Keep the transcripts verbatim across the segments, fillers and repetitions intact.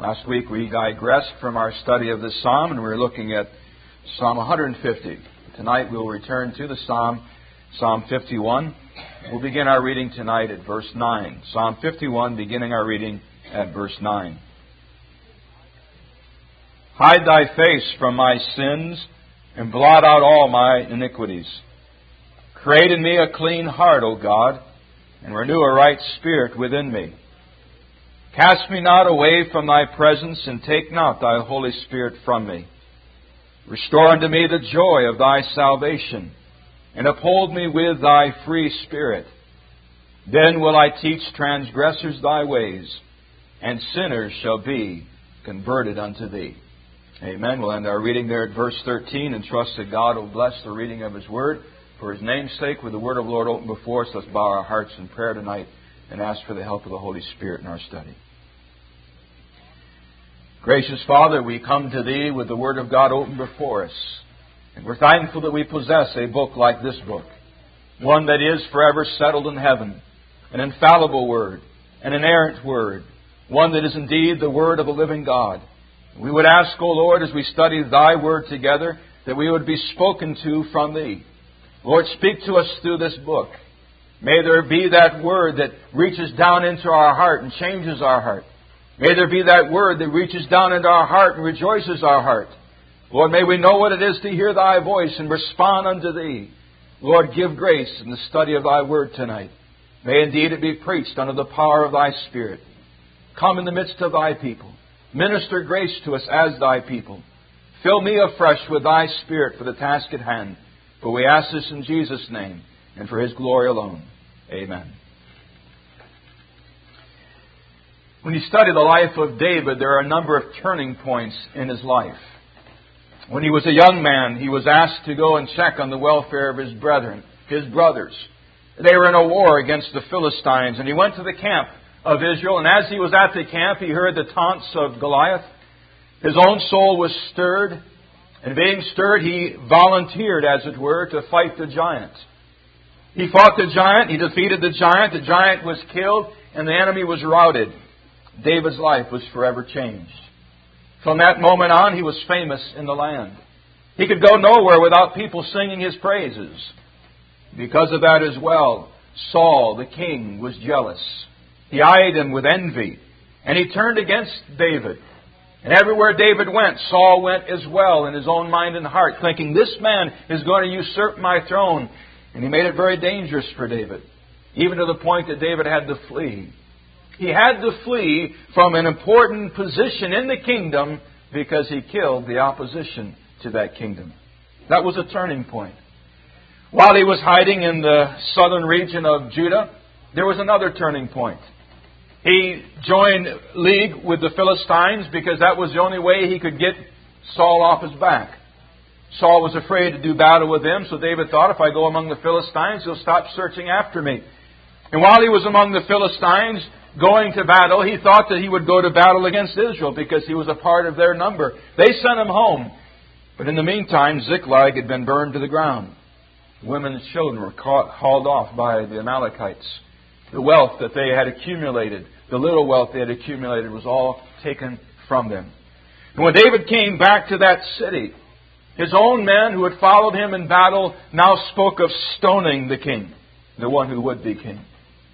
Last week we digressed from our study of this psalm and we were looking at Psalm one hundred fifty. Tonight we'll return to the psalm, Psalm fifty-one. We'll begin our reading tonight at verse nine. Psalm fifty-one, beginning our reading at verse nine. Hide thy face from my sins and blot out all my iniquities. Create in me a clean heart, O God, and renew a right spirit within me. Cast me not away from thy presence, and take not thy Holy Spirit from me. Restore unto me the joy of thy salvation, and uphold me with thy free spirit. Then will I teach transgressors thy ways, and sinners shall be converted unto thee. Amen. We'll end our reading there at verse thirteen, and trust that God will bless the reading of His Word. For His name's sake, with the Word of the Lord open before us, let's bow our hearts in prayer tonight and ask for the help of the Holy Spirit in our study. Gracious Father, we come to Thee with the Word of God open before us. And we're thankful that we possess a book like this book. One that is forever settled in heaven. An infallible Word. An inerrant Word. One that is indeed the Word of the living God. We would ask, O Lord, as we study Thy Word together, that we would be spoken to from Thee. Lord, speak to us through this book. May there be that Word that reaches down into our heart and changes our heart. May there be that Word that reaches down into our heart and rejoices our heart. Lord, may we know what it is to hear Thy voice and respond unto Thee. Lord, give grace in the study of Thy Word tonight. May indeed it be preached under the power of Thy Spirit. Come in the midst of Thy people. Minister grace to us as Thy people. Fill me afresh with Thy Spirit for the task at hand. For we ask this in Jesus' name and for His glory alone. Amen. When you study the life of David, there are a number of turning points in his life. When he was a young man, he was asked to go and check on the welfare of his brethren, his brothers. They were in a war against the Philistines, and he went to the camp of Israel, and as he was at the camp, he heard the taunts of Goliath. His own soul was stirred, and being stirred, he volunteered, as it were, to fight the giant. He fought the giant, he defeated the giant, the giant was killed, and the enemy was routed. David's life was forever changed. From that moment on, he was famous in the land. He could go nowhere without people singing his praises. Because of that as well, Saul, the king, was jealous. He eyed him with envy, and he turned against David. And everywhere David went, Saul went as well in his own mind and heart, thinking, this man is going to usurp my throne. And he made it very dangerous for David, even to the point that David had to flee. He had to flee from an important position in the kingdom because he killed the opposition to that kingdom. That was a turning point. While he was hiding in the southern region of Judah, there was another turning point. He joined league with the Philistines because that was the only way he could get Saul off his back. Saul was afraid to do battle with them, so David thought, if I go among the Philistines, he'll stop searching after me. And while he was among the Philistines, going to battle, he thought that he would go to battle against Israel because he was a part of their number. They sent him home. But in the meantime, Ziklag had been burned to the ground. Women and children were caught, hauled off by the Amalekites. The wealth that they had accumulated, the little wealth they had accumulated, was all taken from them. And when David came back to that city, his own men who had followed him in battle now spoke of stoning the king, the one who would be king.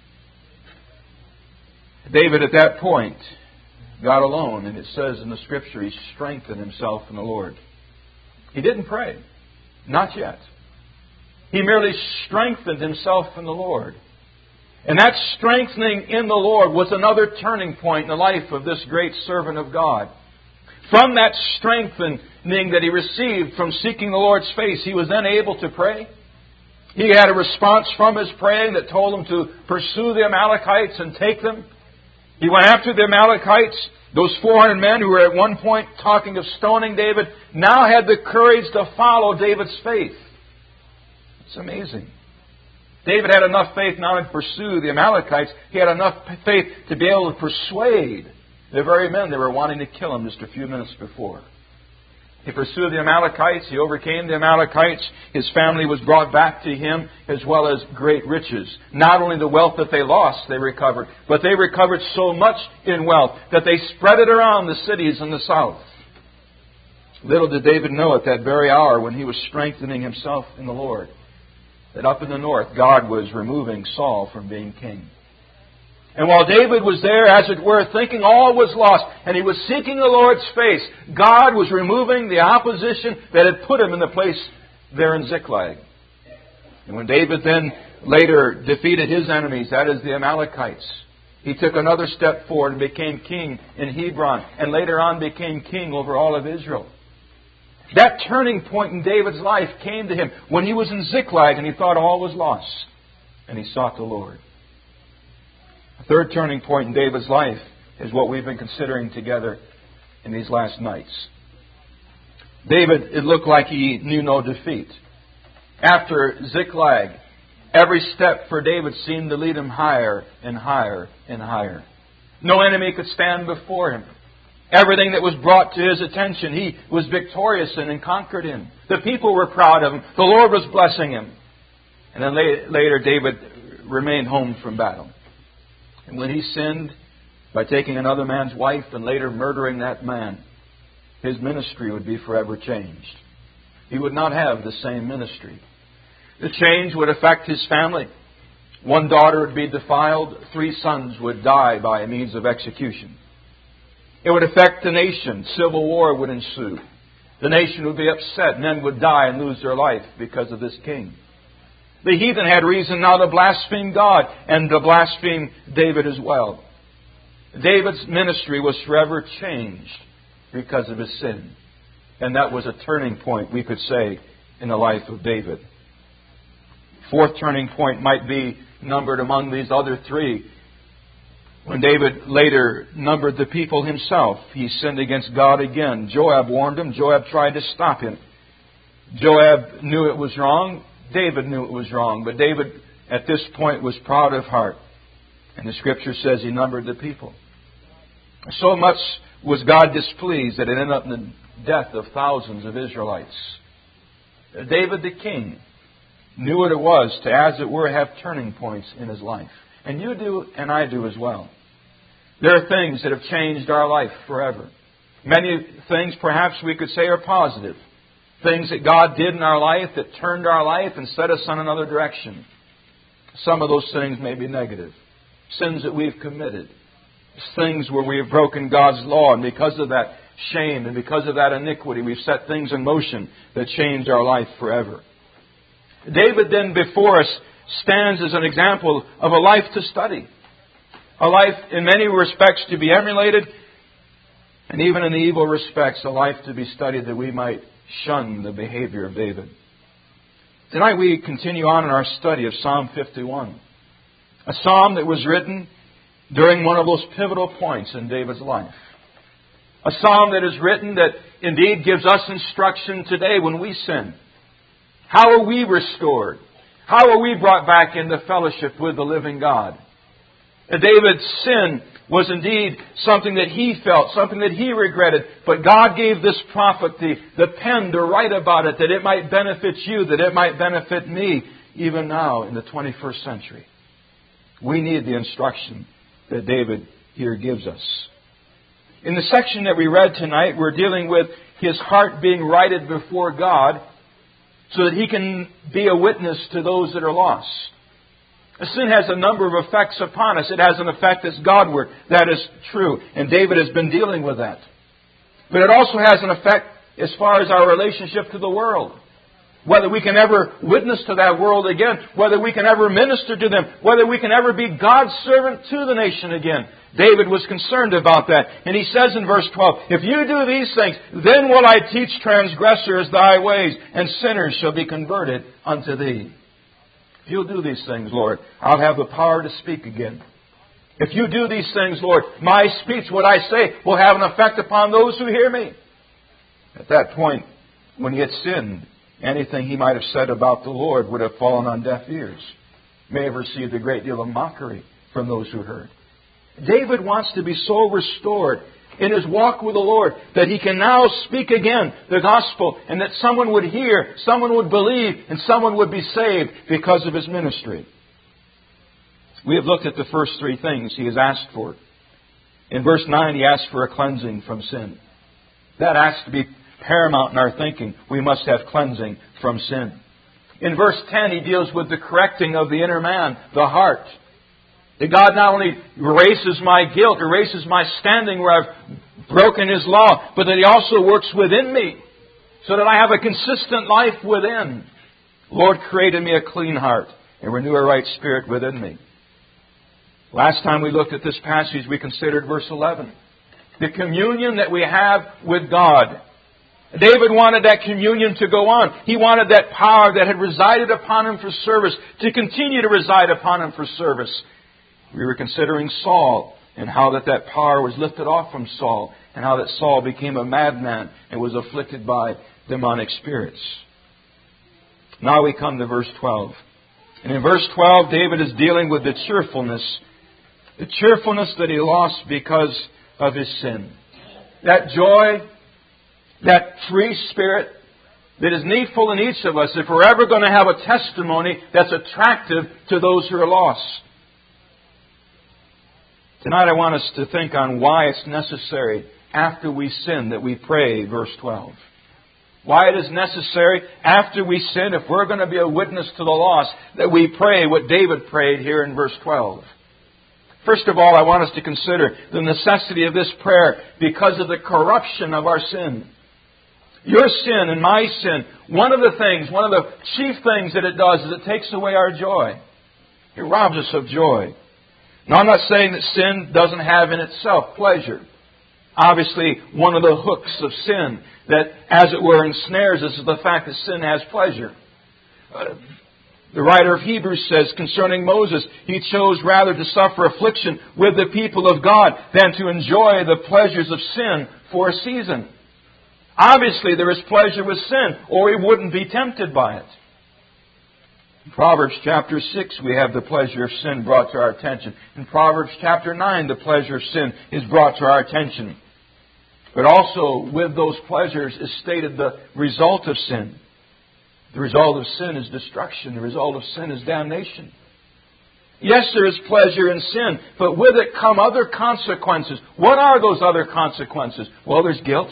David at that point got alone, and it says in the Scripture he strengthened himself in the Lord. He didn't pray. Not yet. He merely strengthened himself in the Lord. And that strengthening in the Lord was another turning point in the life of this great servant of God. From that strengthening that he received from seeking the Lord's face, he was then able to pray. He had a response from his praying that told him to pursue the Amalekites and take them. He went after the Amalekites. Those four hundred men who were at one point talking of stoning David now had the courage to follow David's faith. It's amazing. David had enough faith not only to pursue the Amalekites, he had enough faith to be able to persuade the very men that were wanting to kill him just a few minutes before. He pursued the Amalekites. He overcame the Amalekites. His family was brought back to him, as well as great riches. Not only the wealth that they lost, they recovered, but they recovered so much in wealth that they spread it around the cities in the south. Little did David know at that very hour, when he was strengthening himself in the Lord, that up in the north, God was removing Saul from being king. And while David was there, as it were, thinking all was lost, and he was seeking the Lord's face, God was removing the opposition that had put him in the place there in Ziklag. And when David then later defeated his enemies, that is the Amalekites, he took another step forward and became king in Hebron, and later on became king over all of Israel. That turning point in David's life came to him when he was in Ziklag and he thought all was lost, and he sought the Lord. A third turning point in David's life is what we've been considering together in these last nights. David, it looked like he knew no defeat. After Ziklag, every step for David seemed to lead him higher and higher and higher. No enemy could stand before him. Everything that was brought to his attention, he was victorious in and conquered in. The people were proud of him. The Lord was blessing him. And then later, David remained home from battle. And when he sinned by taking another man's wife and later murdering that man, his ministry would be forever changed. He would not have the same ministry. The change would affect his family. One daughter would be defiled. Three sons would die by means of execution. It would affect the nation. Civil war would ensue. The nation would be upset. Men would die and lose their life because of this king. The heathen had reason now to blaspheme God and to blaspheme David as well. David's ministry was forever changed because of his sin. And that was a turning point, we could say, in the life of David. Fourth turning point might be numbered among these other three. When David later numbered the people himself, he sinned against God again. Joab warned him. Joab tried to stop him. Joab knew it was wrong. David knew it was wrong. But David, at this point, was proud of heart. And the Scripture says he numbered the people. So much was God displeased that it ended up in the death of thousands of Israelites. David the king knew what it was to, as it were, have turning points in his life. And you do, and I do as well. There are things that have changed our life forever. Many things, perhaps we could say, are positive. Things that God did in our life that turned our life and set us on another direction. Some of those things may be negative. Sins that we've committed. Things where we have broken God's law, and because of that shame and because of that iniquity, we've set things in motion that changed our life forever. David then before us stands as an example of a life to study. A life in many respects to be emulated, and even in the evil respects, a life to be studied that we might shun the behavior of David. Tonight we continue on in our study of Psalm fifty-one. A psalm that was written during one of those pivotal points in David's life. A psalm that is written that indeed gives us instruction today when we sin. How are we restored? How are we brought back into fellowship with the living God? David's sin was indeed something that he felt, something that he regretted. But God gave this prophet the, the pen to write about it, that it might benefit you, that it might benefit me, even now in the twenty-first century. We need the instruction that David here gives us. In the section that we read tonight, we're dealing with his heart being righted before God so that he can be a witness to those that are lost. Sin has a number of effects upon us. It has an effect that's Godward. That is true. And David has been dealing with that. But it also has an effect as far as our relationship to the world. Whether we can ever witness to that world again. Whether we can ever minister to them. Whether we can ever be God's servant to the nation again. David was concerned about that. And he says in verse twelve, if you do these things, then will I teach transgressors thy ways, and sinners shall be converted unto thee. If you'll do these things, Lord, I'll have the power to speak again. If you do these things, Lord, my speech, what I say, will have an effect upon those who hear me. At that point, when he had sinned, anything he might have said about the Lord would have fallen on deaf ears. May have received a great deal of mockery from those who heard. David wants to be so restored in his walk with the Lord that he can now speak again the gospel, and that someone would hear, someone would believe, and someone would be saved because of his ministry. We have looked at the first three things he has asked for. In verse nine, he asked for a cleansing from sin. That has to be paramount in our thinking. We must have cleansing from sin. In verse ten, he deals with the correcting of the inner man, the heart. That God not only erases my guilt, erases my standing where I've broken His law, but that He also works within me so that I have a consistent life within. Lord, create in me a clean heart and renew a right spirit within me. Last time we looked at this passage, we considered verse eleven. The communion that we have with God. David wanted that communion to go on. He wanted that power that had resided upon him for service to continue to reside upon him for service. We were considering Saul and how that, that power was lifted off from Saul and how that Saul became a madman and was afflicted by demonic spirits. Now we come to verse twelve. And in verse twelve, David is dealing with the cheerfulness, the cheerfulness that he lost because of his sin. That joy, that free spirit that is needful in each of us if we're ever going to have a testimony that's attractive to those who are lost. Tonight I want us to think on why it's necessary after we sin that we pray, verse twelve. Why it is necessary after we sin, if we're going to be a witness to the lost, that we pray what David prayed here in verse twelve. First of all, I want us to consider the necessity of this prayer because of the corruption of our sin. Your sin and my sin, one of the things, one of the chief things that it does is it takes away our joy. It robs us of joy. Now, I'm not saying that sin doesn't have in itself pleasure. Obviously, one of the hooks of sin that, as it were, ensnares us is the fact that sin has pleasure. Uh, the writer of Hebrews says concerning Moses, he chose rather to suffer affliction with the people of God than to enjoy the pleasures of sin for a season. Obviously, there is pleasure with sin, or he wouldn't be tempted by it. In Proverbs chapter six, we have the pleasure of sin brought to our attention. In Proverbs chapter nine, the pleasure of sin is brought to our attention. But also, with those pleasures is stated the result of sin. The result of sin is destruction. The result of sin is damnation. Yes, there is pleasure in sin, but with it come other consequences. What are those other consequences? Well, there's guilt.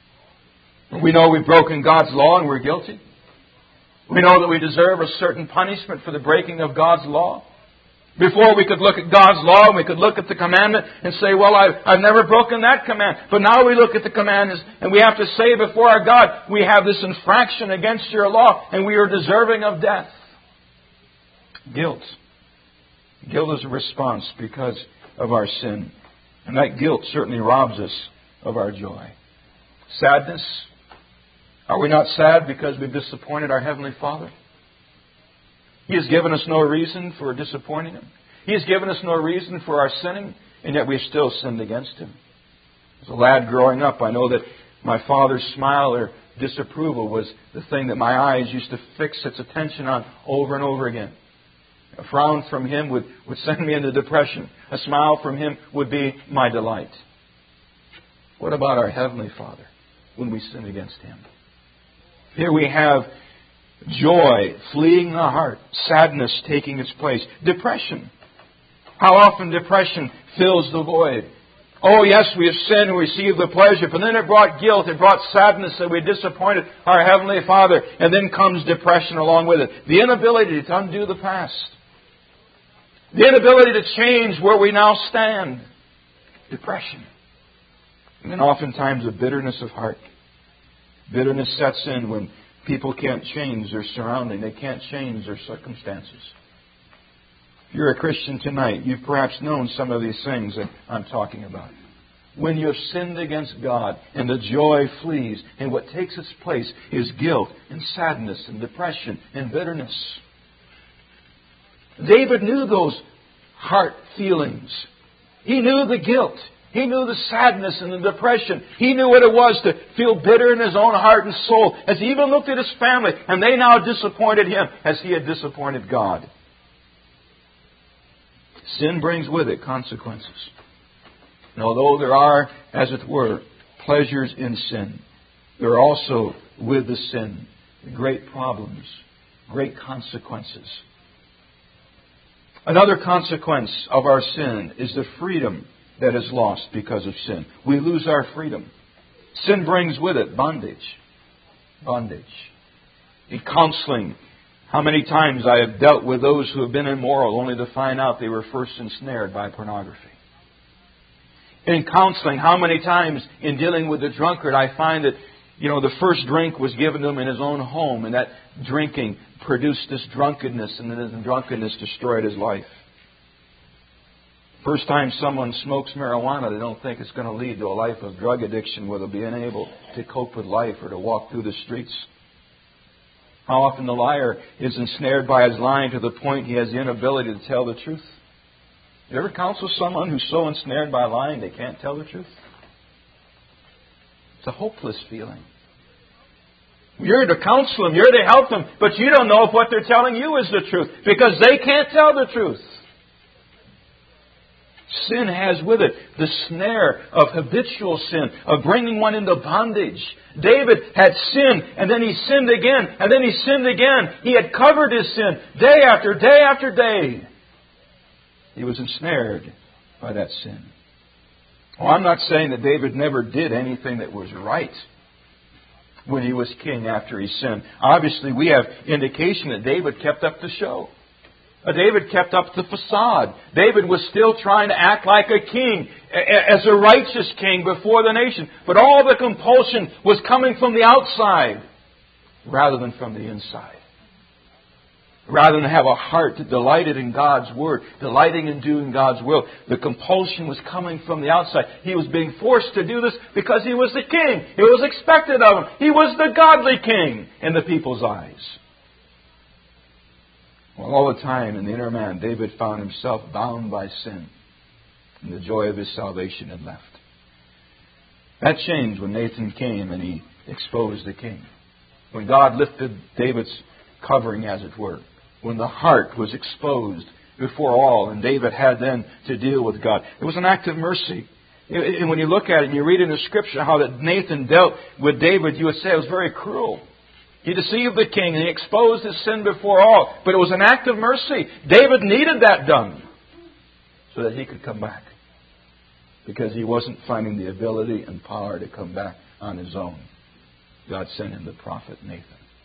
We know we've broken God's law and we're guilty. We know that we deserve a certain punishment for the breaking of God's law. Before we could look at God's law and we could look at the commandment and say, well, I've, I've never broken that command. But now we look at the commandments and we have to say before our God, we have this infraction against your law and we are deserving of death. Guilt. Guilt is a response because of our sin. And that guilt certainly robs us of our joy. Sadness. Are we not sad because we've disappointed our Heavenly Father? He has given us no reason for disappointing Him. He has given us no reason for our sinning, and yet we've still sinned against Him. As a lad growing up, I know that my father's smile or disapproval was the thing that my eyes used to fix its attention on over and over again. A frown from him would, would send me into depression. A smile from him would be my delight. What about our Heavenly Father when we sin against Him? Here we have joy fleeing the heart, sadness taking its place, depression. How often depression fills the void. Oh yes, we have sinned and received the pleasure, but then it brought guilt, it brought sadness that we disappointed our Heavenly Father, and then comes depression along with it. The inability to undo the past. The inability to change where we now stand. Depression. And then oftentimes a bitterness of heart. Bitterness sets in when people can't change their surrounding. They can't change their circumstances. If you're a Christian tonight, you've perhaps known some of these things that I'm talking about. When you have sinned against God and the joy flees, and what takes its place is guilt and sadness and depression and bitterness. David knew those heart feelings. He knew the guilt. He knew the sadness and the depression. He knew what it was to feel bitter in his own heart and soul as he even looked at his family and they now disappointed him as he had disappointed God. Sin brings with it consequences. And although there are, as it were, pleasures in sin, there are also, with the sin, great problems, great consequences. Another consequence of our sin is the freedom that is lost because of sin. We lose our freedom. Sin brings with it bondage. Bondage. In counseling, how many times I have dealt with those who have been immoral only to find out they were first ensnared by pornography. In counseling, how many times in dealing with the drunkard I find that, you know, the first drink was given to him in his own home, and that drinking produced this drunkenness, and then the drunkenness destroyed his life. First time someone smokes marijuana, they don't think it's going to lead to a life of drug addiction where they'll be unable to cope with life or to walk through the streets. How often the liar is ensnared by his lying to the point he has the inability to tell the truth. You ever counsel someone who's so ensnared by lying they can't tell the truth? It's a hopeless feeling. You're to counsel them, you're to help them, but you don't know if what they're telling you is the truth because they can't tell the truth. Sin has with it the snare of habitual sin, of bringing one into bondage. David had sinned, and then he sinned again, and then he sinned again. He had covered his sin day after day after day. He was ensnared by that sin. Well, I'm not saying that David never did anything that was right when he was king after he sinned. Obviously, we have indication that David kept up the show. David kept up the facade. David was still trying to act like a king, as a righteous king before the nation. But all the compulsion was coming from the outside rather than from the inside. Rather than have a heart that delighted in God's Word, delighting in doing God's will, the compulsion was coming from the outside. He was being forced to do this because he was the king. It was expected of him. He was the godly king in the people's eyes. Well, all the time in the inner man, David found himself bound by sin, and the joy of his salvation had left. That changed when Nathan came and he exposed the king. When God lifted David's covering, as it were. When the heart was exposed before all, and David had then to deal with God. It was an act of mercy. And when you look at it and you read in the Scripture how that Nathan dealt with David, you would say it was very cruel. He deceived the king and he exposed his sin before all. But it was an act of mercy. David needed that done so that he could come back. Because he wasn't finding the ability and power to come back on his own. God sent him the prophet Nathan.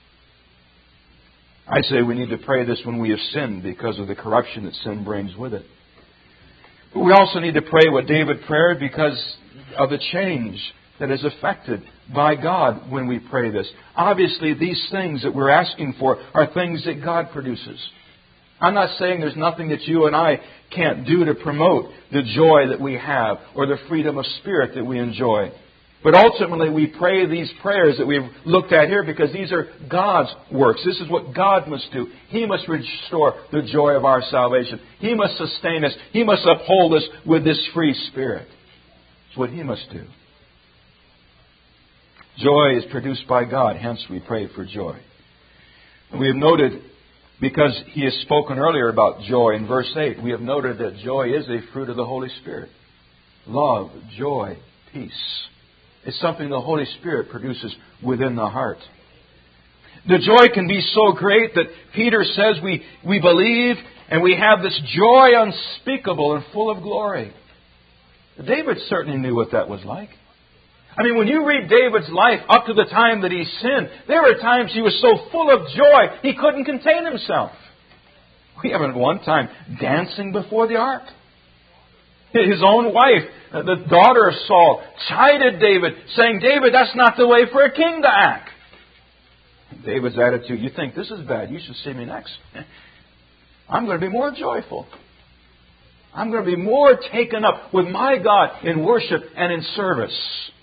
I say we need to pray this when we have sinned because of the corruption that sin brings with it. But we also need to pray what David prayed because of the change that is affected by God when we pray this. Obviously, these things that we're asking for are things that God produces. I'm not saying there's nothing that you and I can't do to promote the joy that we have or the freedom of spirit that we enjoy. But ultimately, we pray these prayers that we've looked at here because these are God's works. This is what God must do. He must restore the joy of our salvation. He must sustain us. He must uphold us with this free spirit. It's what He must do. Joy is produced by God, hence we pray for joy. And we have noted, because He has spoken earlier about joy in verse eight, we have noted that joy is a fruit of the Holy Spirit. Love, joy, peace. It's something the Holy Spirit produces within the heart. The joy can be so great that Peter says we, we believe and we have this joy unspeakable and full of glory. David certainly knew what that was like. I mean, when you read David's life up to the time that he sinned, there were times he was so full of joy he couldn't contain himself. We have at one time dancing before the ark. His own wife, the daughter of Saul, chided David, saying, David, that's not the way for a king to act. David's attitude, you think this is bad, you should see me next. I'm going to be more joyful. I'm going to be more taken up with my God in worship and in service.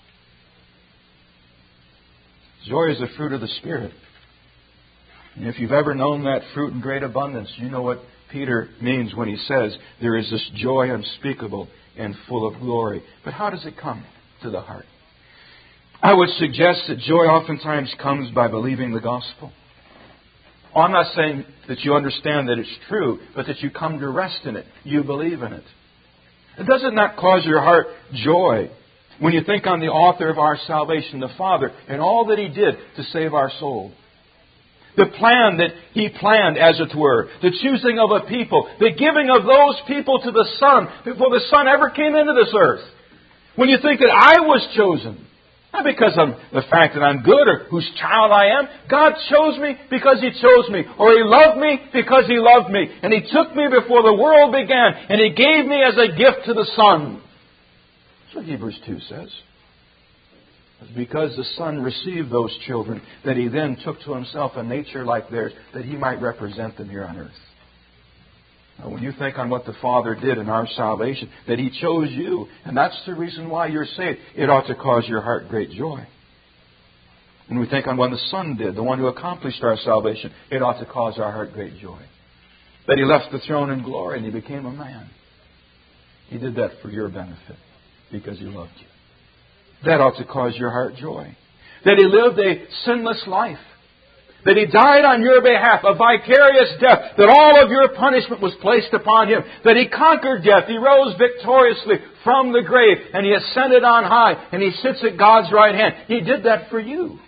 Joy is the fruit of the Spirit. And if you've ever known that fruit in great abundance, you know what Peter means when he says there is this joy unspeakable and full of glory. But how does it come to the heart? I would suggest that joy oftentimes comes by believing the gospel. Oh, I'm not saying that you understand that it's true, but that you come to rest in it. You believe in it. Does it not cause your heart joy when you think on the author of our salvation, the Father, and all that He did to save our soul? The plan that He planned, as it were. The choosing of a people. The giving of those people to the Son before the Son ever came into this earth. When you think that I was chosen, not because of the fact that I'm good or whose child I am. God chose me because He chose me. Or He loved me because He loved me. And He took me before the world began. And He gave me as a gift to the Son. That's what Hebrews two says. It's because the Son received those children that He then took to Himself a nature like theirs that He might represent them here on earth. Now, when you think on what the Father did in our salvation, that He chose you, and that's the reason why you're saved, it ought to cause your heart great joy. When we think on what the Son did, the one who accomplished our salvation, it ought to cause our heart great joy. That He left the throne in glory and He became a man. He did that for your benefit because He loved you. That ought to cause your heart joy. That He lived a sinless life. That He died on your behalf, a vicarious death. That all of your punishment was placed upon Him. That He conquered death. He rose victoriously from the grave. And He ascended on high. And He sits at God's right hand. He did that for you.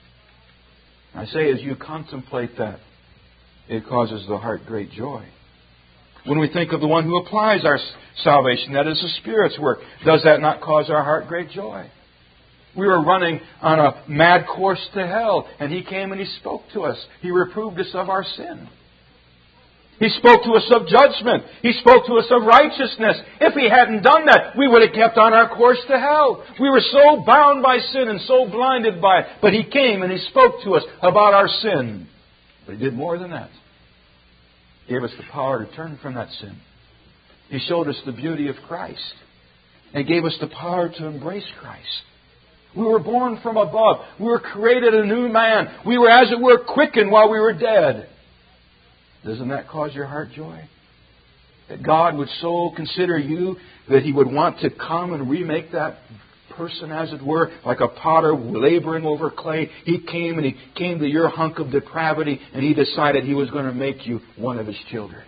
I say, as you contemplate that, it causes the heart great joy. When we think of the one who applies our salvation, that is the Spirit's work, does that not cause our heart great joy? We were running on a mad course to hell, and He came and He spoke to us. He reproved us of our sin. He spoke to us of judgment. He spoke to us of righteousness. If He hadn't done that, we would have kept on our course to hell. We were so bound by sin and so blinded by it. But He came and He spoke to us about our sin. But He did more than that. He gave us the power to turn from that sin. He showed us the beauty of Christ. And gave us the power to embrace Christ. We were born from above. We were created a new man. We were, as it were, quickened while we were dead. Doesn't that cause your heart joy? That God would so consider you that He would want to come and remake that person, as it were, like a potter laboring over clay. He came and He came to your hunk of depravity, and He decided He was going to make you one of His children.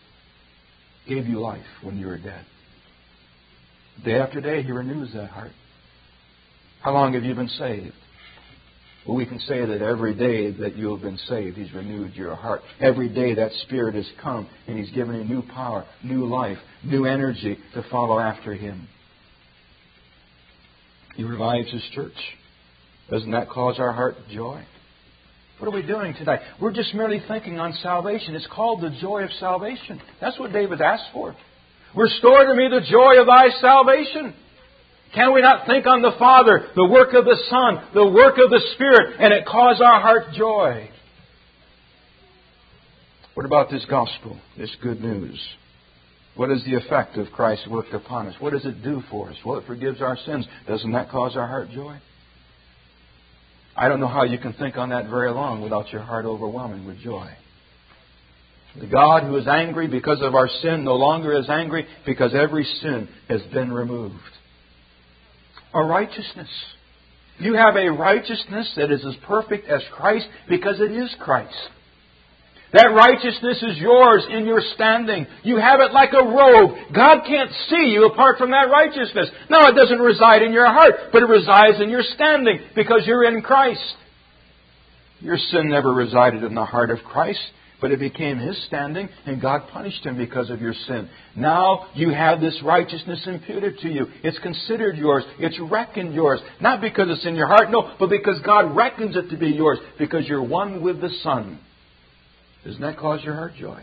Gave you life when you were dead. Day after day, He renews that heart. How long have you been saved? Well, we can say that every day that you have been saved, He's renewed your heart. Every day that Spirit has come and He's given you new power, new life, new energy to follow after Him. He revives His church. Doesn't that cause our heart joy? What are we doing today? We're just merely thinking on salvation. It's called the joy of salvation. That's what David asked for. Restore to me the joy of Thy salvation. Can we not think on the Father, the work of the Son, the work of the Spirit, and it cause our heart joy? What about this gospel, this good news? What is the effect of Christ's work upon us? What does it do for us? Well, it forgives our sins. Doesn't that cause our heart joy? I don't know how you can think on that very long without your heart overwhelming with joy. The God who is angry because of our sin no longer is angry because every sin has been removed. A righteousness. You have a righteousness that is as perfect as Christ because it is Christ. That righteousness is yours in your standing. You have it like a robe. God can't see you apart from that righteousness. No, it doesn't reside in your heart, but it resides in your standing because you're in Christ. Your sin never resided in the heart of Christ, but it became His standing, and God punished Him because of your sin. Now you have this righteousness imputed to you. It's considered yours. It's reckoned yours. Not because it's in your heart, no, but because God reckons it to be yours, because you're one with the Son. Doesn't that cause your heart joy?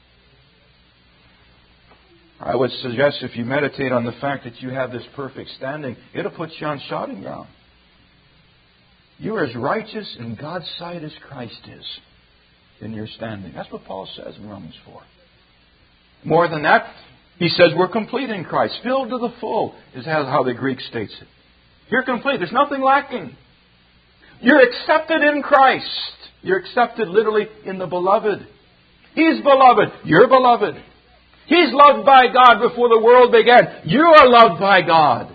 I would suggest if you meditate on the fact that you have this perfect standing, it'll put you on shouting ground. You are as righteous in God's sight as Christ is in your standing. That's what Paul says in Romans four. More than that, he says we're complete in Christ. Filled to the full is how the Greek states it. You're complete. There's nothing lacking. You're accepted in Christ. You're accepted literally in the beloved. He's beloved. You're beloved. He's loved by God before the world began. You are loved by God.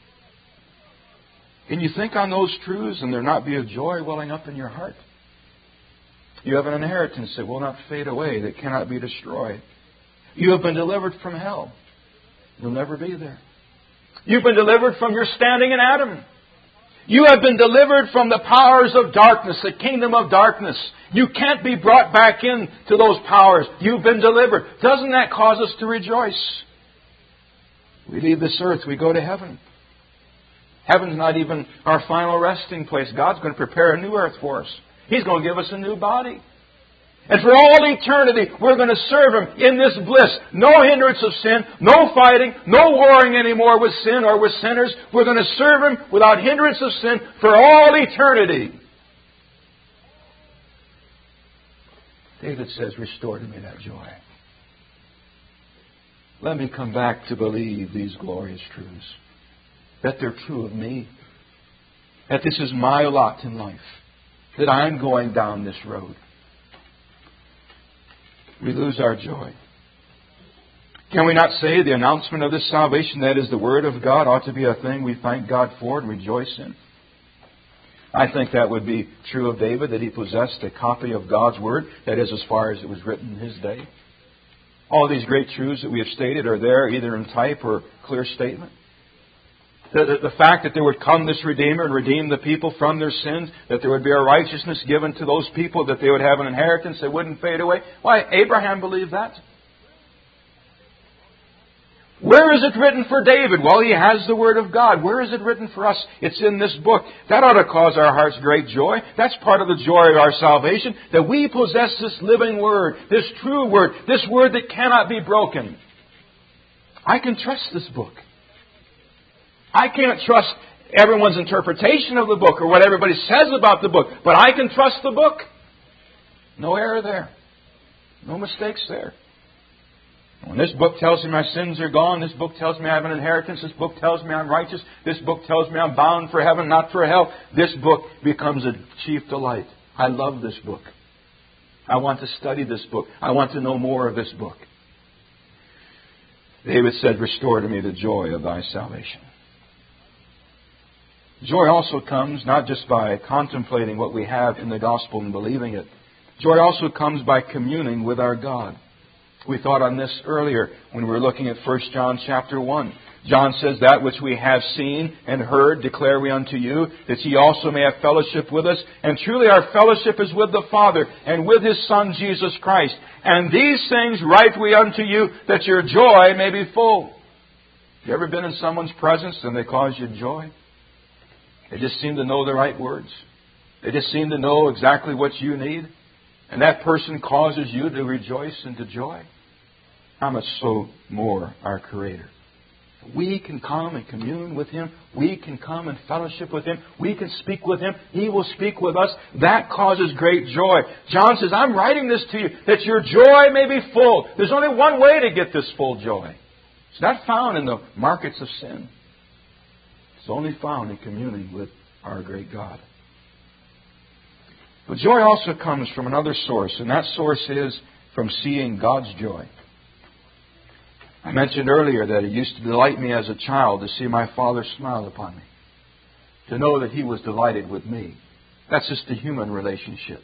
Can you think on those truths and there not be a joy welling up in your heart? You have an inheritance that will not fade away, that cannot be destroyed. You have been delivered from hell. You'll never be there. You've been delivered from your standing in Adam. You have been delivered from the powers of darkness, the kingdom of darkness. You can't be brought back into those powers. You've been delivered. Doesn't that cause us to rejoice? We leave this earth, we go to heaven. Heaven's not even our final resting place. God's going to prepare a new earth for us. He's going to give us a new body. And for all eternity, we're going to serve Him in this bliss. No hindrance of sin, no fighting, no warring anymore with sin or with sinners. We're going to serve Him without hindrance of sin for all eternity. David says, restore to me that joy. Let me come back to believe these glorious truths. That they're true of me. That this is my lot in life. That I'm going down this road. We lose our joy. Can we not say the announcement of this salvation, that is the Word of God, ought to be a thing we thank God for and rejoice in? I think that would be true of David, that he possessed a copy of God's Word, that is, as far as it was written in his day. All these great truths that we have stated are there either in type or clear statement. The, the, the fact that there would come this Redeemer and redeem the people from their sins, that there would be a righteousness given to those people, that they would have an inheritance that wouldn't fade away. Why, Abraham believed that. Where is it written for David? Well, he has the Word of God. Where is it written for us? It's in this book. That ought to cause our hearts great joy. That's part of the joy of our salvation, that we possess this living Word, this true Word, this Word that cannot be broken. I can trust this book. I can't trust everyone's interpretation of the book or what everybody says about the book, but I can trust the book. No error there. No mistakes there. When this book tells me my sins are gone, this book tells me I have an inheritance, this book tells me I'm righteous, this book tells me I'm bound for heaven, not for hell, this book becomes a chief delight. I love this book. I want to study this book. I want to know more of this book. David said, restore to me the joy of thy salvation. Joy also comes not just by contemplating what we have in the gospel and believing it. Joy also comes by communing with our God. We thought on this earlier when we were looking at First John chapter one. John says, that which we have seen and heard declare we unto you, that ye also may have fellowship with us. And truly our fellowship is with the Father and with His Son Jesus Christ. And these things write we unto you, that your joy may be full. You ever been in someone's presence and they cause you joy? They just seem to know the right words. They just seem to know exactly what you need. And that person causes you to rejoice and to joy. How much so more our Creator. We can come and commune with Him. We can come and fellowship with Him. We can speak with Him. He will speak with us. That causes great joy. John says, I'm writing this to you that your joy may be full. There's only one way to get this full joy. It's not found in the markets of sin. It's only found in communing with our great God. But joy also comes from another source, and that source is from seeing God's joy. I mentioned earlier that it used to delight me as a child to see my Father smile upon me, to know that He was delighted with me. That's just a human relationship.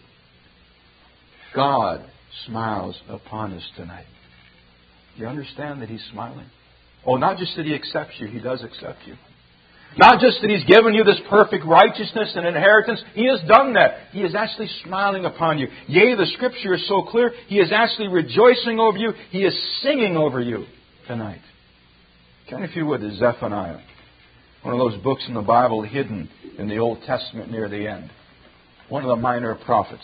God smiles upon us tonight. Do you understand that He's smiling? Oh, not just that He accepts you. He does accept you. Not just that He's given you this perfect righteousness and inheritance. He has done that. He is actually smiling upon you. Yea, the Scripture is so clear. He is actually rejoicing over you. He is singing over you tonight. Turn, if you would, to Zephaniah. One of those books in the Bible hidden in the Old Testament near the end. One of the minor prophets.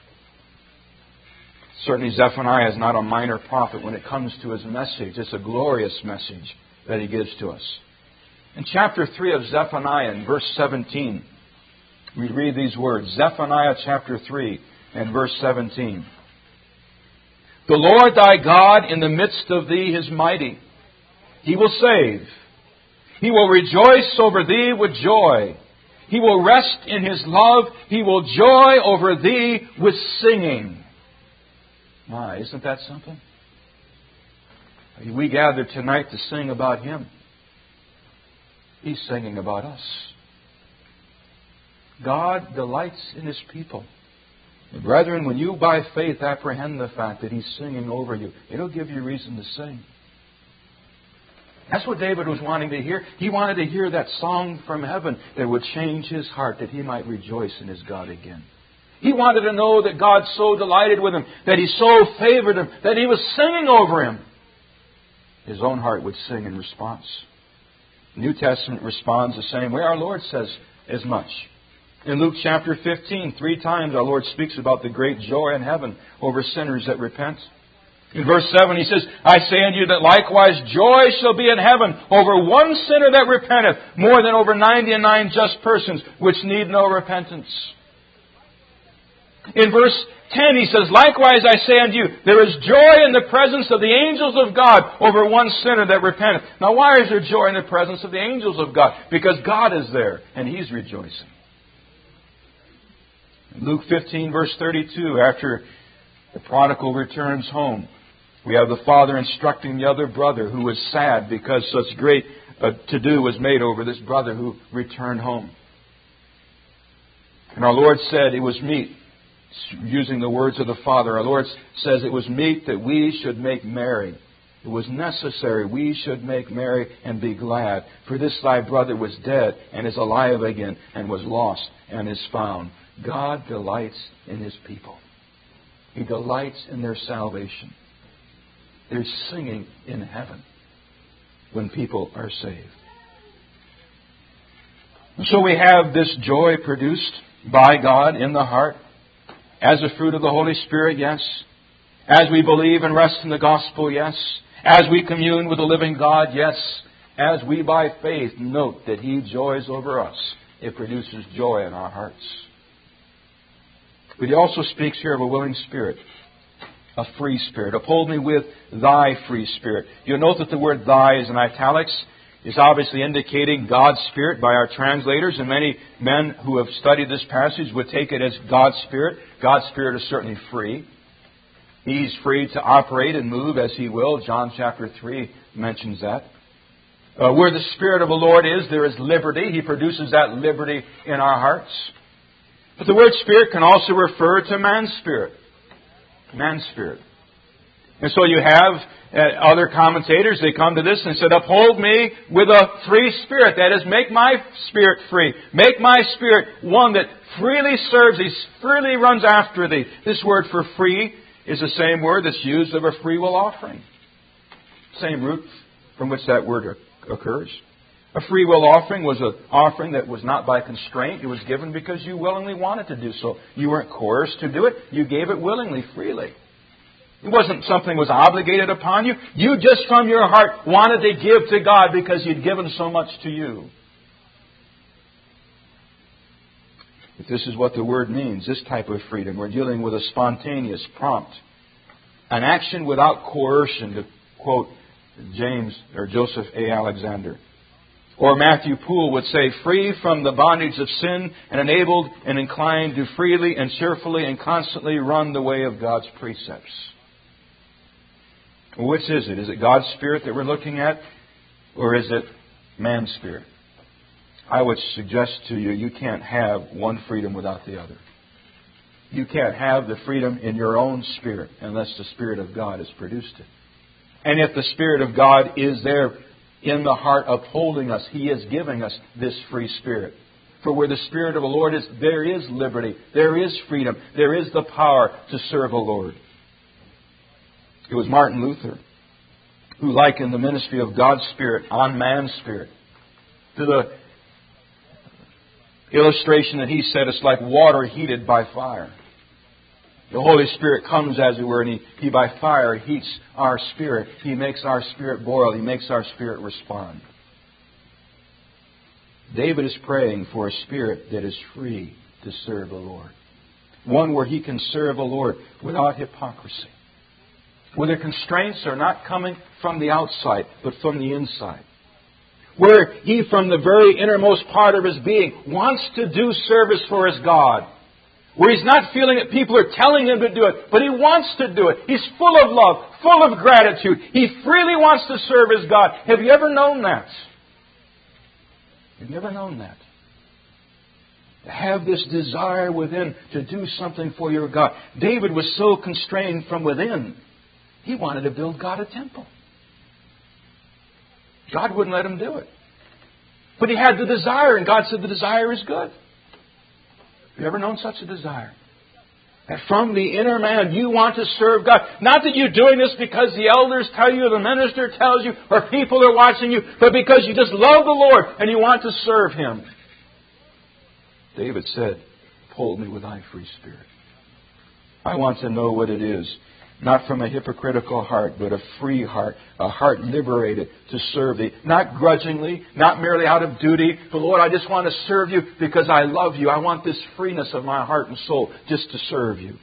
Certainly Zephaniah is not a minor prophet when it comes to his message. It's a glorious message that he gives to us. In chapter three of Zephaniah, in verse seventeen, we read these words. Zephaniah chapter three and verse seventeen. The Lord thy God in the midst of thee is mighty. He will save. He will rejoice over thee with joy. He will rest in His love. He will joy over thee with singing. My, isn't that something? We gather tonight to sing about Him. He's singing about us. God delights in His people. And brethren, when you by faith apprehend the fact that He's singing over you, it'll give you reason to sing. That's what David was wanting to hear. He wanted to hear that song from heaven that would change his heart, that he might rejoice in his God again. He wanted to know that God so delighted with him, that He so favored him, that He was singing over him. His own heart would sing in response. The New Testament responds the same way. Our Lord says as much. In Luke chapter fifteen, three times our Lord speaks about the great joy in heaven over sinners that repent. In verse seven He says, I say unto you that likewise joy shall be in heaven over one sinner that repenteth, more than over ninety and nine just persons which need no repentance. In verse ten He says, likewise I say unto you, there is joy in the presence of the angels of God over one sinner that repenteth. Now why is there joy in the presence of the angels of God? Because God is there and He's rejoicing. In Luke fifteen verse thirty-two, after the prodigal returns home, we have the father instructing the other brother who was sad because such great uh, to-do was made over this brother who returned home. And our Lord said it was meet, using the words of the Father, our Lord says it was meet that we should make merry. It was necessary we should make merry and be glad. For this thy brother was dead and is alive again, and was lost and is found. God delights in His people. He delights in their salvation. There's singing in heaven when people are saved. So we have this joy produced by God in the heart as a fruit of the Holy Spirit, yes. As we believe and rest in the gospel, yes. As we commune with the living God, yes. As we by faith note that He joys over us, it produces joy in our hearts. But He also speaks here of a willing spirit, a free spirit. Uphold me with Thy free spirit. You'll note that the word Thy is in italics. Is obviously indicating God's Spirit by our translators, and many men who have studied this passage would take it as God's Spirit. God's Spirit is certainly free. He's free to operate and move as He will. John chapter three mentions that. Uh, where the Spirit of the Lord is, there is liberty. He produces that liberty in our hearts. But the word Spirit can also refer to man's spirit. Man's spirit. And so you have uh, other commentators, they come to this and said, uphold me with a free spirit. That is, make my spirit free. Make my spirit one that freely serves thee, freely runs after thee. This word for free is the same word that's used of a free will offering. Same root from which that word occurs. A free will offering was an offering that was not by constraint. It was given because you willingly wanted to do so. You weren't coerced to do it. You gave it willingly, freely. It wasn't something was obligated upon you. You just from your heart wanted to give to God because He'd given so much to you. If this is what the word means, this type of freedom, we're dealing with a spontaneous, prompt, an action without coercion, to quote James or Joseph A. Alexander. Or Matthew Poole would say, free from the bondage of sin and enabled and inclined to freely and cheerfully and constantly run the way of God's precepts. Which is it? Is it God's Spirit that we're looking at? Or is it man's spirit? I would suggest to you, you can't have one freedom without the other. You can't have the freedom in your own spirit unless the Spirit of God has produced it. And if the Spirit of God is there in the heart upholding us, He is giving us this free spirit. For where the Spirit of the Lord is, there is liberty, there is freedom, there is the power to serve the Lord. It was Martin Luther who likened the ministry of God's Spirit on man's spirit to the illustration that he said it's like water heated by fire. The Holy Spirit comes, as it were, and he, he by fire heats our spirit. He makes our spirit boil. He makes our spirit respond. David is praying for a spirit that is free to serve the Lord. One where he can serve the Lord without hypocrisy. Where the constraints are not coming from the outside, but from the inside. Where he, from the very innermost part of his being, wants to do service for his God. Where he's not feeling that people are telling him to do it, but he wants to do it. He's full of love, full of gratitude. He freely wants to serve his God. Have you ever known that? Have you ever known that? To have this desire within to do something for your God. David was so constrained from within. He wanted to build God a temple. God wouldn't let him do it. But he had the desire, and God said the desire is good. Have you ever known such a desire? That from the inner man you want to serve God. Not that you're doing this because the elders tell you, or the minister tells you, or people are watching you, but because you just love the Lord and you want to serve Him. David said, "Uphold me with thy free spirit." I want to know what it is. Not from a hypocritical heart, but a free heart. A heart liberated to serve Thee. Not grudgingly, not merely out of duty. But Lord, I just want to serve You because I love You. I want this freeness of my heart and soul just to serve You.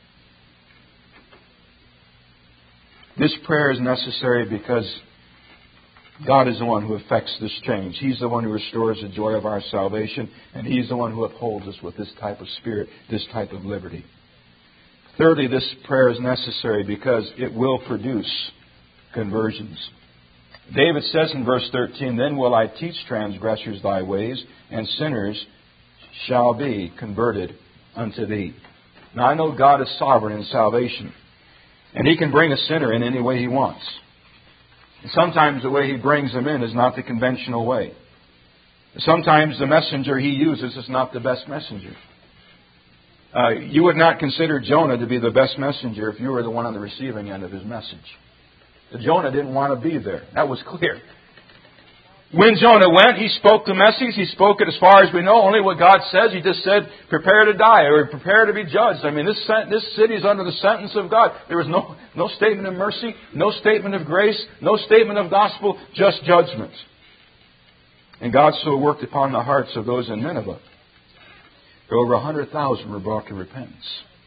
This prayer is necessary because God is the one who effects this change. He's the one who restores the joy of our salvation. And He's the one who upholds us with this type of spirit, this type of liberty. Thirdly, this prayer is necessary because it will produce conversions. David says in verse thirteen, "Then will I teach transgressors Thy ways, and sinners shall be converted unto Thee." Now I know God is sovereign in salvation, and He can bring a sinner in any way He wants. And sometimes the way He brings them in is not the conventional way. Sometimes the messenger He uses is not the best messenger. Uh, you would not consider Jonah to be the best messenger if you were the one on the receiving end of his message. But Jonah didn't want to be there. That was clear. When Jonah went, he spoke the message. He spoke it as far as we know, only what God says. He just said, prepare to die or prepare to be judged. I mean, this this city is under the sentence of God. There was no, no statement of mercy, no statement of grace, no statement of gospel, just judgment. And God so worked upon the hearts of those in Nineveh. Over a hundred thousand were brought to repentance.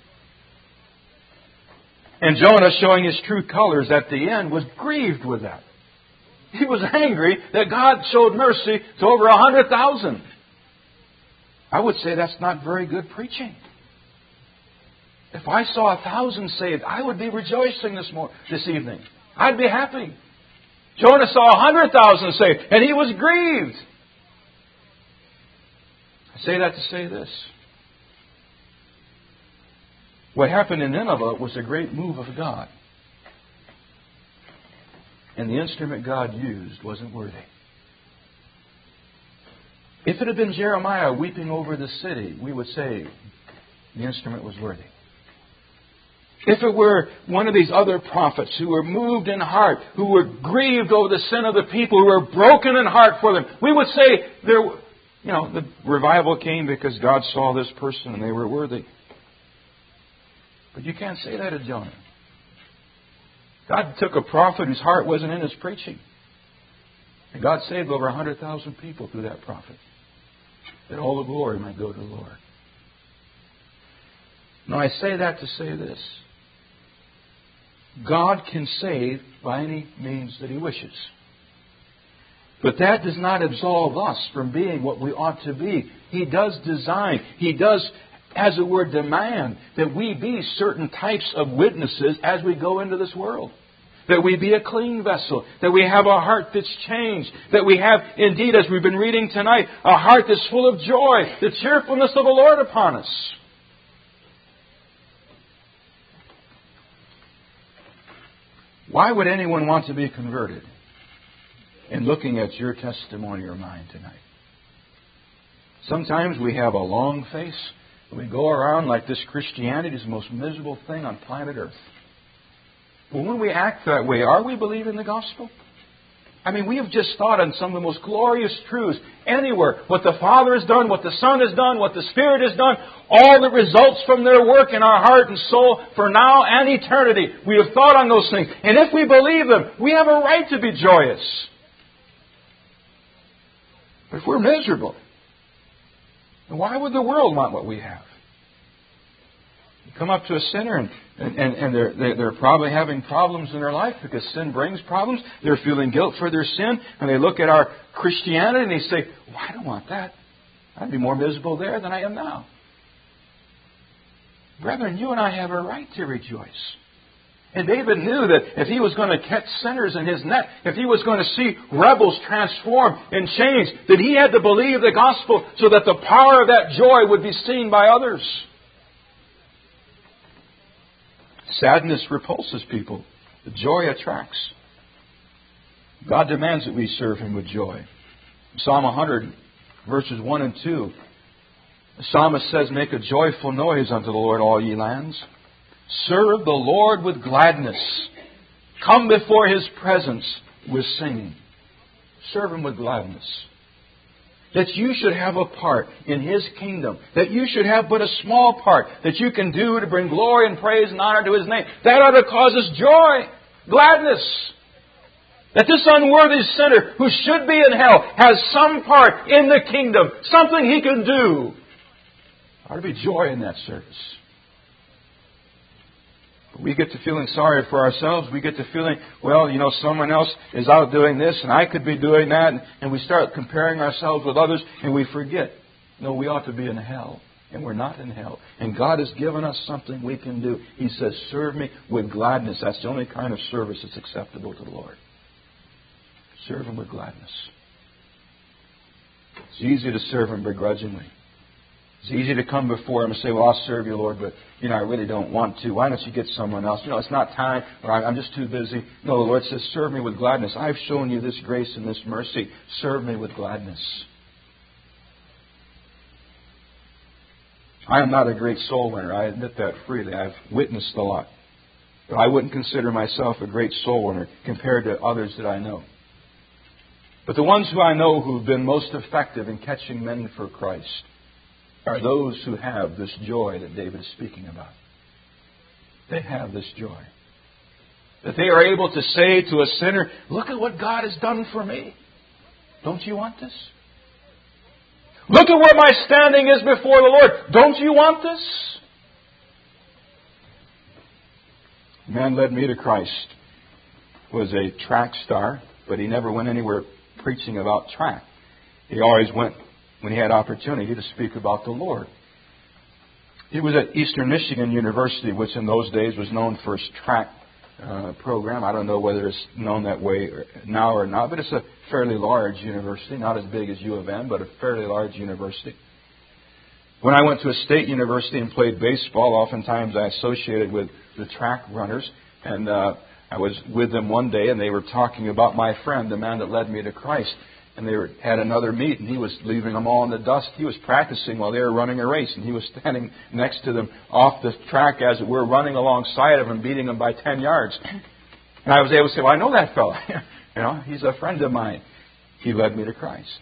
And Jonah, showing his true colors at the end, was grieved with that. He was angry that God showed mercy to over a hundred thousand. I would say that's not very good preaching. If I saw a thousand saved, I would be rejoicing this morning, this evening. I'd be happy. Jonah saw a hundred thousand saved, and he was grieved. I say that to say this. What happened in Nineveh was a great move of God. And the instrument God used wasn't worthy. If it had been Jeremiah weeping over the city, we would say the instrument was worthy. If it were one of these other prophets who were moved in heart, who were grieved over the sin of the people, who were broken in heart for them, we would say there, you know, the revival came because God saw this person and they were worthy. But you can't say that of Jonah. God took a prophet whose heart wasn't in his preaching. And God saved over one hundred thousand people through that prophet. That all the glory might go to the Lord. Now I say that to say this. God can save by any means that He wishes. But that does not absolve us from being what we ought to be. He does design. He does, as it were, demand that we be certain types of witnesses as we go into this world. That we be a clean vessel. That we have a heart that's changed. That we have, indeed, as we've been reading tonight, a heart that's full of joy. The cheerfulness of the Lord upon us. Why would anyone want to be converted? In looking at your testimony or mine tonight. Sometimes we have a long face. We go around like this Christianity is the most miserable thing on planet Earth. But when we act that way, are we believing the gospel? I mean, we have just thought on some of the most glorious truths anywhere. What the Father has done, what the Son has done, what the Spirit has done, all that results from their work in our heart and soul for now and eternity. We have thought on those things. And if we believe them, we have a right to be joyous. But if we're miserable, then why would the world want what we have? You come up to a sinner and, and, and they're, they're probably having problems in their life because sin brings problems. They're feeling guilt for their sin. And they look at our Christianity and they say, well, I don't want that. I'd be more miserable there than I am now. Brethren, you and I have a right to rejoice. And David knew that if he was going to catch sinners in his net, if he was going to see rebels transformed and changed, that he had to believe the gospel so that the power of that joy would be seen by others. Sadness repulses people. The joy attracts. God demands that we serve Him with joy. Psalm one hundred, verses one and two. The psalmist says, "Make a joyful noise unto the Lord, all ye lands. Serve the Lord with gladness. Come before His presence with singing." Serve Him with gladness. That you should have a part in His kingdom. That you should have but a small part that you can do to bring glory and praise and honor to His name. That ought to cause us joy, gladness. That this unworthy sinner who should be in hell has some part in the kingdom. Something he can do. There ought to be joy in that service. But we get to feeling sorry for ourselves. We get to feeling, well, you know, someone else is out doing this and I could be doing that. And we start comparing ourselves with others and we forget, no, we ought to be in hell. And we're not in hell. And God has given us something we can do. He says, serve me with gladness. That's the only kind of service that's acceptable to the Lord. Serve Him with gladness. It's easy to serve Him begrudgingly. It's easy to come before Him and say, well, I'll serve you, Lord, but, you know, I really don't want to. Why don't you get someone else? You know, it's not time, or I'm just too busy. No, the Lord says, serve me with gladness. I've shown you this grace and this mercy. Serve me with gladness. I am not a great soul winner. I admit that freely. I've witnessed a lot. But I wouldn't consider myself a great soul winner compared to others that I know. But the ones who I know who've been most effective in catching men for Christ are those who have this joy that David is speaking about. They have this joy. That they are able to say to a sinner, look at what God has done for me. Don't you want this? Look at where my standing is before the Lord. Don't you want this? The man led me to Christ was a track star, but he never went anywhere preaching about track. He always went when he had opportunity to speak about the Lord. He was at Eastern Michigan University, which in those days was known for its track uh, program. I don't know whether it's known that way now or not, but it's a fairly large university, not as big as U of M, but a fairly large university. When I went to a state university and played baseball, oftentimes I associated with the track runners, and uh, I was with them one day, and they were talking about my friend, the man that led me to Christ. And they were, had another meet, and he was leaving them all in the dust. He was practicing while they were running a race, and he was standing next to them off the track as it were, running alongside of them, beating them by ten yards. And I was able to say, well, I know that fellow. You know, he's a friend of mine. He led me to Christ.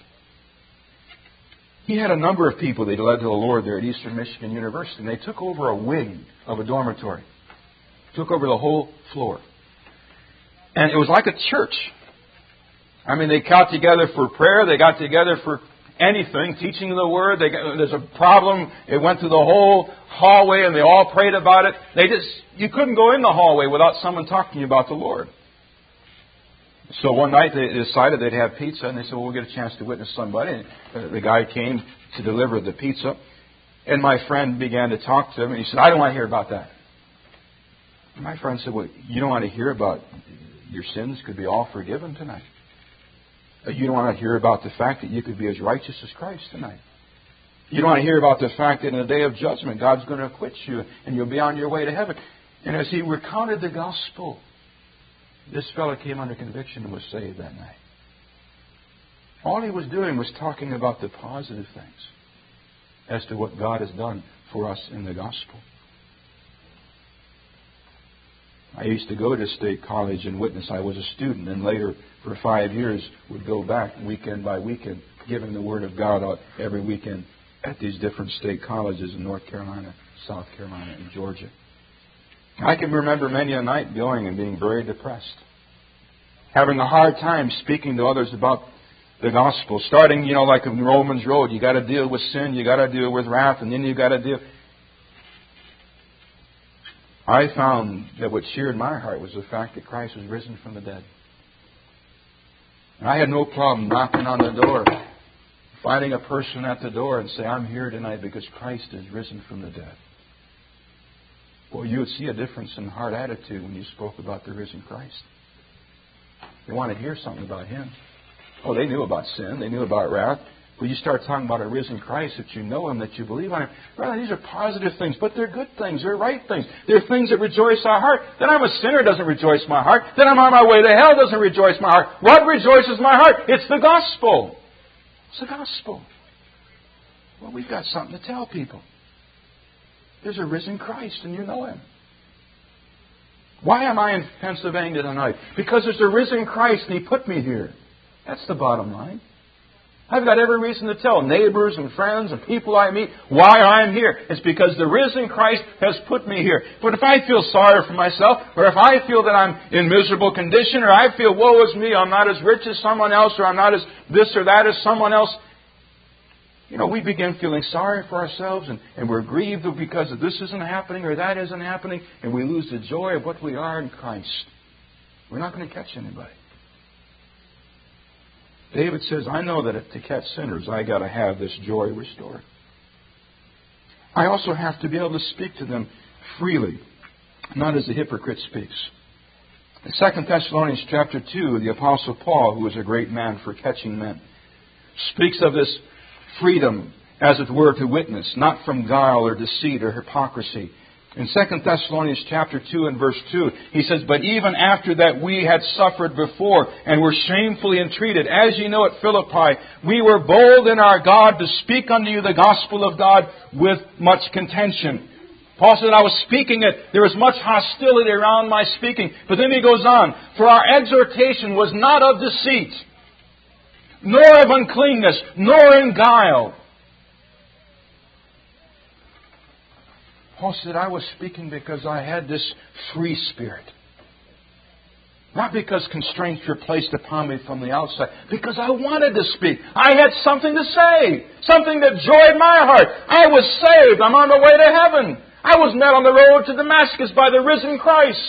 He had a number of people that he led to the Lord there at Eastern Michigan University, and they took over a wing of a dormitory. Took over the whole floor. And it was like a church. I mean, they got together for prayer. They got together for anything, teaching the Word. They got, there's a problem. It went through the whole hallway, and they all prayed about it. They just you couldn't go in the hallway without someone talking about the Lord. So one night they decided they'd have pizza, and they said, well, we'll get a chance to witness somebody. And the guy came to deliver the pizza, and my friend began to talk to him, and he said, I don't want to hear about that. And my friend said, well, you don't want to hear about your sins could be all forgiven tonight. You don't want to hear about the fact that you could be as righteous as Christ tonight. You don't want to hear about the fact that in the day of judgment, God's going to acquit you and you'll be on your way to heaven. And as he recounted the gospel, this fellow came under conviction and was saved that night. All he was doing was talking about the positive things as to what God has done for us in the gospel. I used to go to State College and witness. I was a student, and later for five years would go back weekend by weekend, giving the Word of God out every weekend at these different state colleges in North Carolina, South Carolina, and Georgia. I can remember many a night going and being very depressed, having a hard time speaking to others about the gospel. Starting, you know, like in Romans Road, you got to deal with sin, you got to deal with wrath, and then you got to deal. I found that what cheered my heart was the fact that Christ was risen from the dead. And I had no problem knocking on the door, finding a person at the door and say, I'm here tonight because Christ is risen from the dead. Well, you would see a difference in heart attitude when you spoke about the risen Christ. They wanted to hear something about Him. Oh, they knew about sin. They knew about wrath. Well, you start talking about a risen Christ, that you know Him, that you believe on Him. Brother, these are positive things, but they're good things. They're right things. They're things that rejoice our heart. That I'm a sinner doesn't rejoice my heart. That I'm on my way to hell doesn't rejoice my heart. What rejoices my heart? It's the gospel. It's the gospel. Well, we've got something to tell people. There's a risen Christ, and you know Him. Why am I in Pennsylvania tonight? Because there's a risen Christ, and He put me here. That's the bottom line. I've got every reason to tell neighbors and friends and people I meet why I'm here. It's because the risen Christ has put me here. But if I feel sorry for myself, or if I feel that I'm in miserable condition, or I feel, woe is me, I'm not as rich as someone else, or I'm not as this or that as someone else, you know, we begin feeling sorry for ourselves, and, and we're grieved because of this isn't happening or that isn't happening, and we lose the joy of what we are in Christ. We're not going to catch anybody. David says, I know that to catch sinners, I got to have this joy restored. I also have to be able to speak to them freely, not as the hypocrite speaks. In Second Thessalonians chapter two, the Apostle Paul, who was a great man for catching men, speaks of this freedom, as it were, to witness, not from guile or deceit or hypocrisy. In Second Thessalonians chapter two and verse two, he says, But even after that we had suffered before and were shamefully entreated, as ye know at Philippi, we were bold in our God to speak unto you the gospel of God with much contention. Paul said, I was speaking it. There was much hostility around my speaking. But then he goes on, For our exhortation was not of deceit, nor of uncleanness, nor in guile. Paul said, I was speaking because I had this free spirit. Not because constraints were placed upon me from the outside. Because I wanted to speak. I had something to say. Something that joyed my heart. I was saved. I'm on the way to heaven. I was met on the road to Damascus by the risen Christ.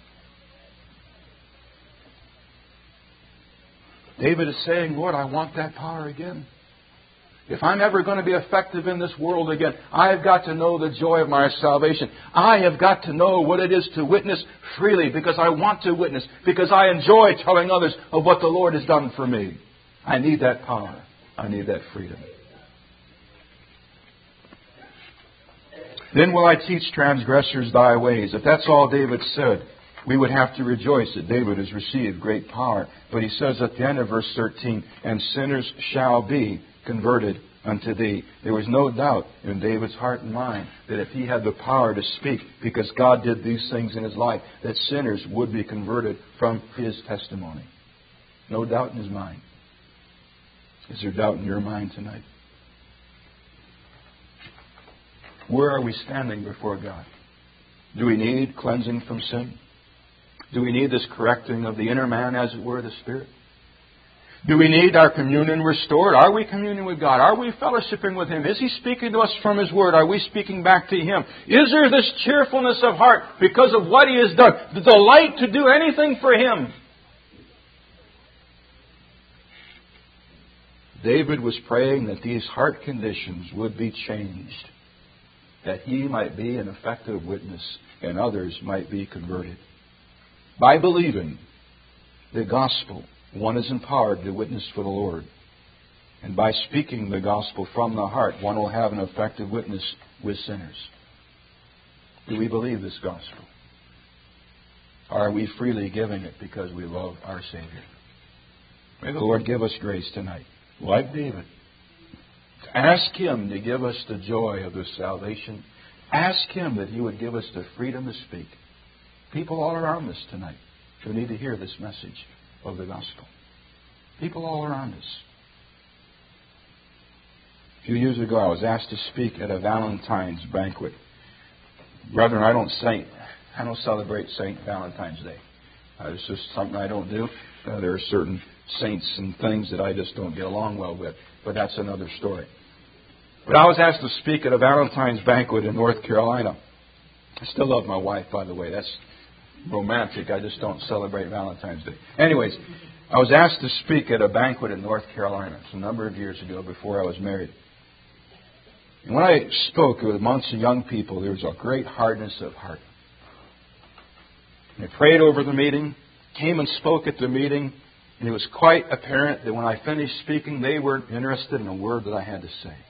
David is saying, Lord, I want that power again. If I'm ever going to be effective in this world again, I have got to know the joy of my salvation. I have got to know what it is to witness freely, because I want to witness, because I enjoy telling others of what the Lord has done for me. I need that power. I need that freedom. Then will I teach transgressors thy ways. If that's all David said, we would have to rejoice that David has received great power. But he says at the end of verse thirteen, and sinners shall be converted unto thee. There was no doubt in David's heart and mind that if he had the power to speak, because God did these things in his life, that sinners would be converted from his testimony. No doubt in his mind. Is there doubt in your mind tonight? Where are we standing before God? Do we need cleansing from sin? Do we need this correcting of the inner man, as it were, the Spirit? Do we need our communion restored? Are we communing with God? Are we fellowshipping with Him? Is He speaking to us from His Word? Are we speaking back to Him? Is there this cheerfulness of heart because of what He has done? The delight to do anything for Him? David was praying that these heart conditions would be changed, that he might be an effective witness and others might be converted. By believing the gospel, one is empowered to witness for the Lord. And by speaking the gospel from the heart, one will have an effective witness with sinners. Do we believe this gospel? Or are we freely giving it because we love our Savior? May the Lord give us grace tonight, like David, to ask Him to give us the joy of this salvation. Ask Him that He would give us the freedom to speak. People all around us tonight who need to hear this message of the gospel. People all around us. A few years ago, I was asked to speak at a Valentine's banquet. Brethren, I don't saint, I don't celebrate Saint Valentine's Day. Uh, it's just something I don't do. Uh, there are certain saints and things that I just don't get along well with, but that's another story. But I was asked to speak at a Valentine's banquet in North Carolina. I still love my wife, by the way. That's romantic. I just don't celebrate Valentine's Day. Anyways, I was asked to speak at a banquet in North Carolina. It's a number of years ago, before I was married. And when I spoke amongst the young people, there was a great hardness of heart. And I prayed over the meeting, came and spoke at the meeting, And it was quite apparent that when I finished speaking, they weren't interested in a word that I had to say.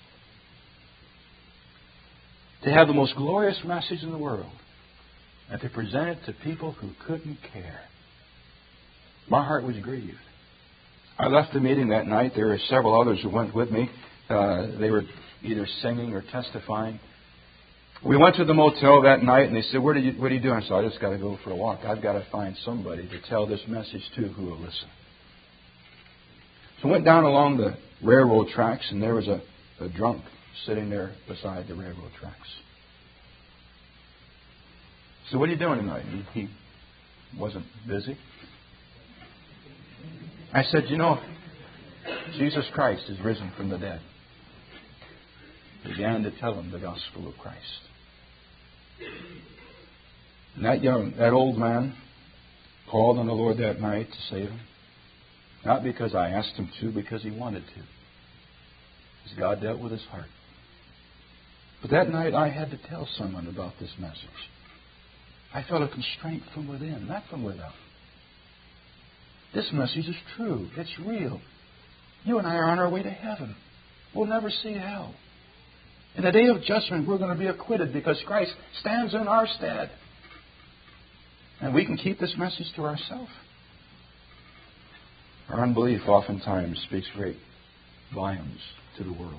To have the most glorious message in the world and to present it to people who couldn't care. My heart was grieved. I left the meeting that night. There were several others who went with me. Uh, they were either singing or testifying. We went to the motel that night, and they said, what are you, what are you doing? I said, I just got to go for a walk. I've got to find somebody to tell this message to who will listen. So I went down along the railroad tracks, and there was a, a drunk sitting there beside the railroad tracks. So what are you doing tonight? He, he wasn't busy. I said, you know, Jesus Christ is risen from the dead. Began to tell him the gospel of Christ. And that young, that old man called on the Lord that night to save him. Not because I asked him to, because he wanted to. Because God dealt with his heart. But that night I had to tell someone about this message. I felt a constraint from within, not from without. This message is true. It's real. You and I are on our way to heaven. We'll never see hell. In the day of judgment, we're going to be acquitted because Christ stands in our stead. And we can keep this message to ourselves. Our unbelief oftentimes speaks great volumes to the world.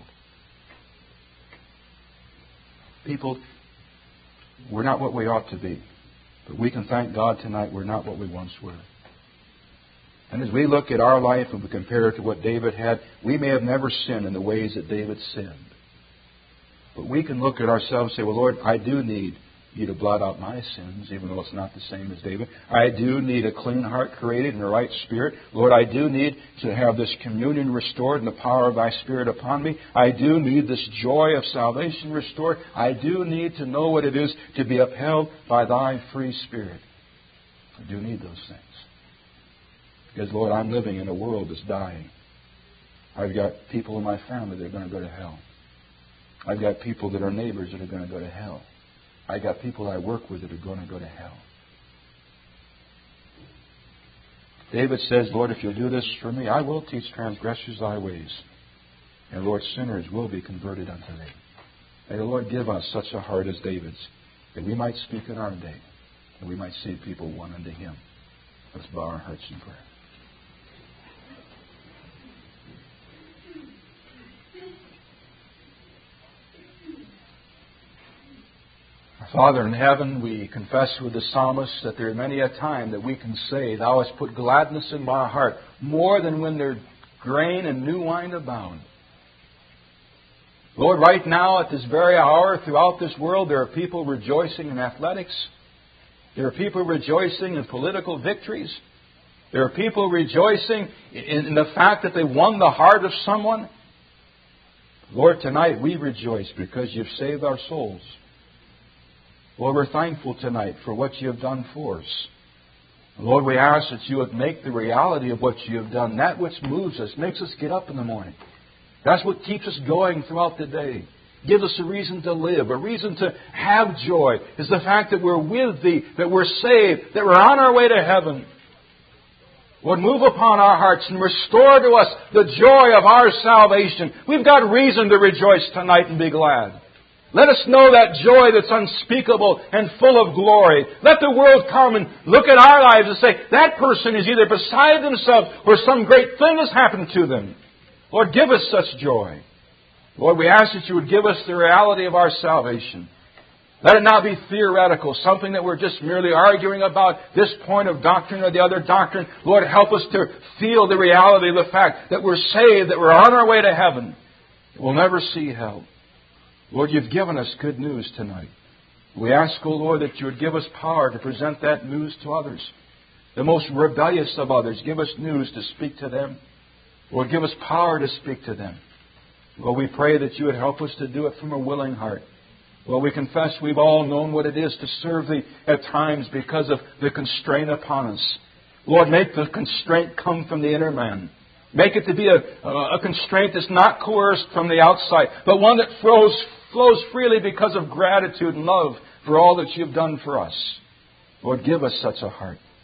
People, we're not what we ought to be. But we can thank God tonight we're not what we once were. And as we look at our life and we compare it to what David had, we may have never sinned in the ways that David sinned. But we can look at ourselves and say, well, Lord, I do need you to blot out my sins, even though it's not the same as David. I do need a clean heart created and a right spirit. Lord, I do need to have this communion restored and the power of thy Spirit upon me. I do need this joy of salvation restored. I do need to know what it is to be upheld by thy free Spirit. I do need those things. Because, Lord, I'm living in a world that's dying. I've got people in my family that are going to go to hell. I've got people that are neighbors that are going to go to hell. I've got people I work with that are going to go to hell. David says, Lord, if you'll do this for me, I will teach transgressors thy ways. And, Lord, sinners will be converted unto thee. May the Lord give us such a heart as David's, that we might speak in our day, and we might see people won unto him. Let's bow our hearts in prayer. Father in heaven, we confess with the psalmist that there are many a time that we can say, Thou hast put gladness in my heart, more than when their grain and new wine abound. Lord, right now at this very hour throughout this world, there are people rejoicing in athletics. There are people rejoicing in political victories. There are people rejoicing in the fact that they won the heart of someone. Lord, tonight we rejoice because you've saved our souls. Lord, we're thankful tonight for what you have done for us. Lord, we ask that you would make the reality of what you have done, that which moves us, makes us get up in the morning. That's what keeps us going throughout the day. Gives us a reason to live, a reason to have joy, is the fact that we're with Thee, that we're saved, that we're on our way to heaven. Lord, move upon our hearts and restore to us the joy of our salvation. We've got reason to rejoice tonight and be glad. Let us know that joy that's unspeakable and full of glory. Let the world come and look at our lives and say, that person is either beside themselves or some great thing has happened to them. Lord, give us such joy. Lord, we ask that you would give us the reality of our salvation. Let it not be theoretical, something that we're just merely arguing about this point of doctrine or the other doctrine. Lord, help us to feel the reality of the fact that we're saved, that we're on our way to heaven. We'll never see hell. Lord, you've given us good news tonight. We ask, O Lord, that you would give us power to present that news to others. The most rebellious of others, give us news to speak to them. Lord, give us power to speak to them. Lord, we pray that you would help us to do it from a willing heart. Lord, we confess we've all known what it is to serve Thee at times because of the constraint upon us. Lord, make the constraint come from the inner man. Make it to be a, a constraint that's not coerced from the outside, but one that flows, flows freely because of gratitude and love for all that you've done for us. Lord, give us such a heart.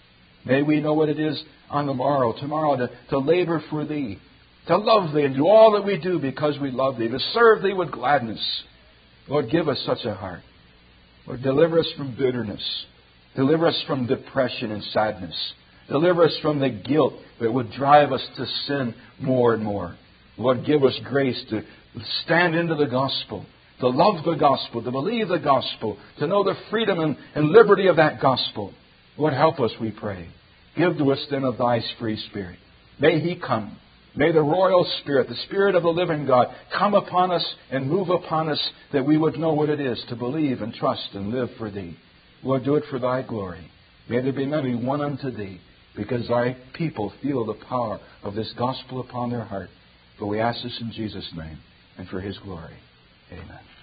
May we know what it is on the morrow, tomorrow, to, to labor for Thee, to love Thee, and do all that we do because we love Thee, to serve Thee with gladness. Lord, give us such a heart. Lord, deliver us from bitterness. Deliver us from depression and sadness. Deliver us from the guilt that would drive us to sin more and more. Lord, give us grace to stand into the gospel, to love the gospel, to believe the gospel, to know the freedom and, and liberty of that gospel. Lord, help us, we pray. Give to us then of Thy free Spirit. May He come. May the royal Spirit, the Spirit of the living God, come upon us and move upon us, that we would know what it is to believe and trust and live for Thee. Lord, do it for Thy glory. May there be many one unto Thee, because Thy people feel the power of this gospel upon their heart. For we ask this in Jesus' name and for His glory. Amen.